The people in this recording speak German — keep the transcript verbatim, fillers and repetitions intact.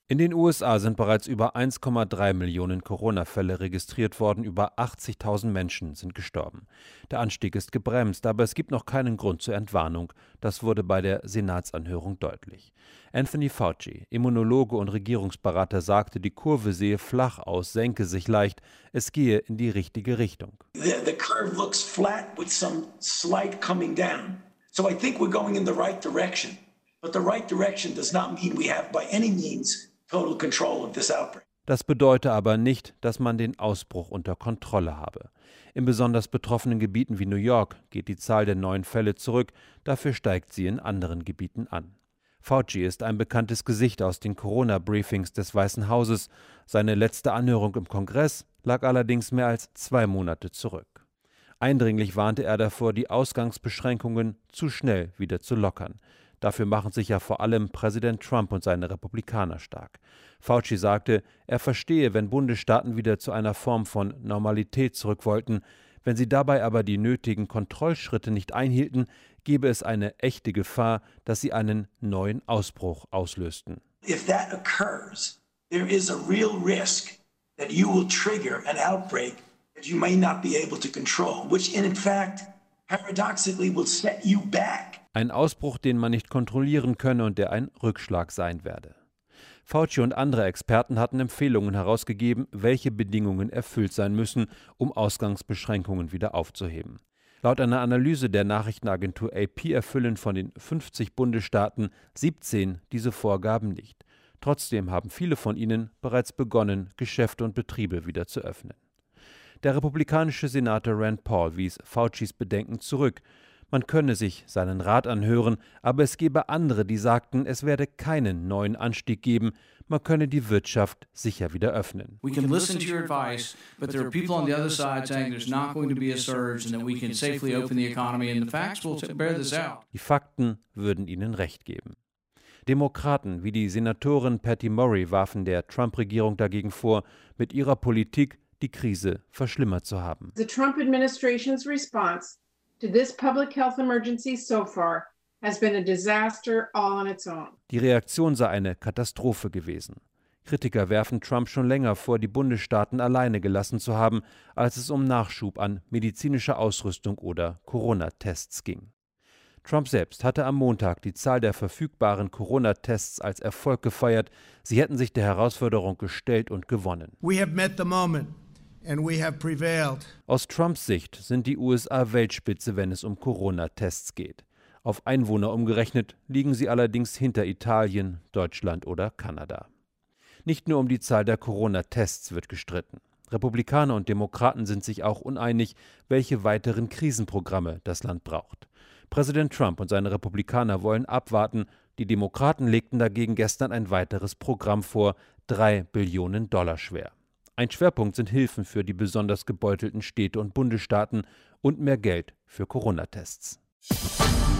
In den U S A sind bereits über eins Komma drei Millionen Corona-Fälle registriert worden, über achtzigtausend Menschen sind gestorben. Der Anstieg ist gebremst, aber es gibt noch keinen Grund zur Entwarnung. Das wurde bei der Senatsanhörung deutlich. Anthony Fauci, Immunologe und Regierungsberater, sagte, die Kurve sehe flach aus, senke sich leicht, es gehe in die richtige Richtung. The, the curve looks flat with some slight coming down. So I think we're going in the right direction. But the right direction does not mean we have by any means total control of this outbreak. Das bedeute aber nicht, dass man den Ausbruch unter Kontrolle habe. In besonders betroffenen Gebieten wie New York geht die Zahl der neuen Fälle zurück, dafür steigt sie in anderen Gebieten an. Fauci ist ein bekanntes Gesicht aus den Corona-Briefings des Weißen Hauses. Seine letzte Anhörung im Kongress lag allerdings mehr als zwei Monate zurück. Eindringlich warnte er davor, die Ausgangsbeschränkungen zu schnell wieder zu lockern. Dafür machen sich ja vor allem Präsident Trump und seine Republikaner stark. Fauci sagte, er verstehe, wenn Bundesstaaten wieder zu einer Form von Normalität zurück wollten. Wenn sie dabei aber die nötigen Kontrollschritte nicht einhielten, gebe es eine echte Gefahr, dass sie einen neuen Ausbruch auslösten. If that occurs, there is a real risk that you will trigger an outbreak that you may not be able to control, which in fact paradoxically will set you back. Ein Ausbruch, den man nicht kontrollieren könne und der ein Rückschlag sein werde. Fauci und andere Experten hatten Empfehlungen herausgegeben, welche Bedingungen erfüllt sein müssen, um Ausgangsbeschränkungen wieder aufzuheben. Laut einer Analyse der Nachrichtenagentur A P erfüllen von den fünfzig Bundesstaaten siebzehn diese Vorgaben nicht. Trotzdem haben viele von ihnen bereits begonnen, Geschäfte und Betriebe wieder zu öffnen. Der republikanische Senator Rand Paul wies Faucis Bedenken zurück. Man könne sich seinen Rat anhören, aber es gebe andere, die sagten, es werde keinen neuen Anstieg geben, man könne die Wirtschaft sicher wieder öffnen. We can listen to your advice, but there are people on the other side saying there's not going to be a surge and that we can safely open the economy and the facts will bear this out. Die Fakten würden ihnen recht geben. Demokraten wie die Senatorin Patty Murray warfen der Trump-Regierung dagegen vor, mit ihrer Politik die Krise verschlimmert zu haben. The Trump administration's response to this public health emergency so far has been a disaster all on its own. Die Reaktion sei eine Katastrophe gewesen. Kritiker werfen Trump schon länger vor, die Bundesstaaten alleine gelassen zu haben, als es um Nachschub an medizinischer Ausrüstung oder Corona-Tests ging. Trump selbst hatte am Montag die Zahl der verfügbaren Corona-Tests als Erfolg gefeiert. Sie hätten sich der Herausforderung gestellt und gewonnen. We have met the moment. And we have prevailed. Aus Trumps Sicht sind die U S A Weltspitze, wenn es um Corona-Tests geht. Auf Einwohner umgerechnet liegen sie allerdings hinter Italien, Deutschland oder Kanada. Nicht nur um die Zahl der Corona-Tests wird gestritten. Republikaner und Demokraten sind sich auch uneinig, welche weiteren Krisenprogramme das Land braucht. Präsident Trump und seine Republikaner wollen abwarten. Die Demokraten legten dagegen gestern ein weiteres Programm vor, drei Billionen Dollar schwer. Ein Schwerpunkt sind Hilfen für die besonders gebeutelten Städte und Bundesstaaten und mehr Geld für Corona-Tests.